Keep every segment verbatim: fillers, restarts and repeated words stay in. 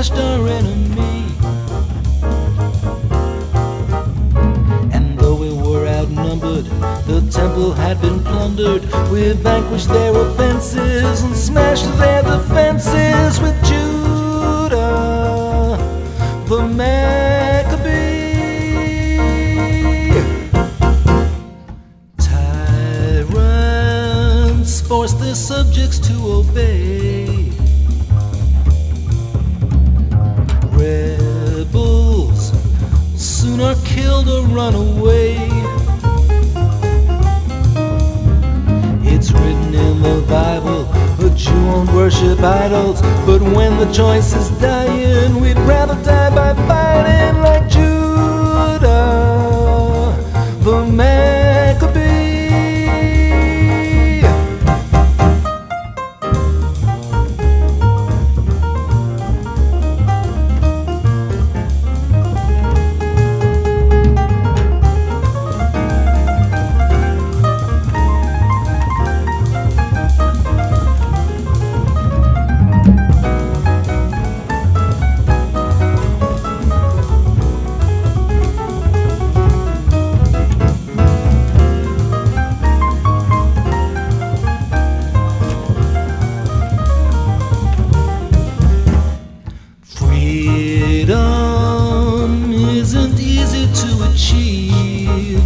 smashed our enemy. And though we were outnumbered, the temple had been plundered. We vanquished their offenses and smashed their defenses with Judah, the Maccabee. Tyrants forced their subjects to obey. Rebels soon are killed or run away. It's written in the Bible, a Jew won't worship idols, but when the choice is dying, we'd rather die by fighting like Judah, the Maccabee. Freedom isn't easy to achieve.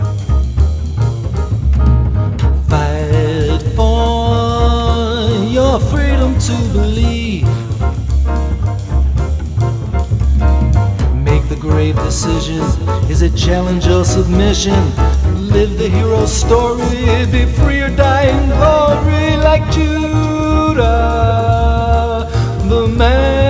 Fight for your freedom to believe. Make the grave decision. Is it challenge or submission? Live the hero's story. Be free or die in glory like Judah, the man.